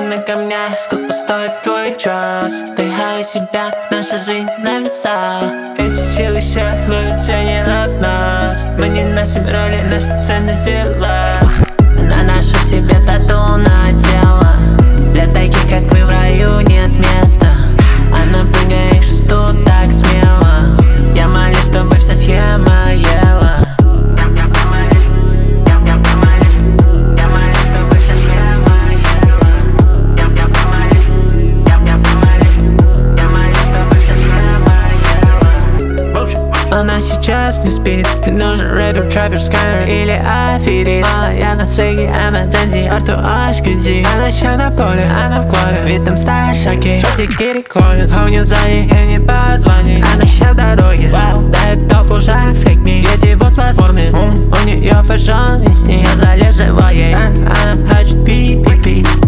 на камнях, сколько стоит твой час? Вздыхаю себя, наша жизнь на весах. Эти силы щеглуют тени от нас. Мы не носим роли, наша ценность дела. Наношу себе тату на тело. Для таких, как мы, в раю нет места. А напрягая их шесту так смело. Я молюсь, чтобы вся схема ела. Она сейчас не спит. И нужен рэпер, траппер, скайер или аферист. Я на свеге, она Дзензи, Арту Ашкюзи. Она еще на поле, она в клубе. Ведь там старшаки, шотики рекордят. А у нее сзади, я не позвони. Она еще в дороге, да это уже фейк ми. Ети вот с платформы, у нее фэшн, и с ней я залеживаю. Она хочет пи-пи-пи.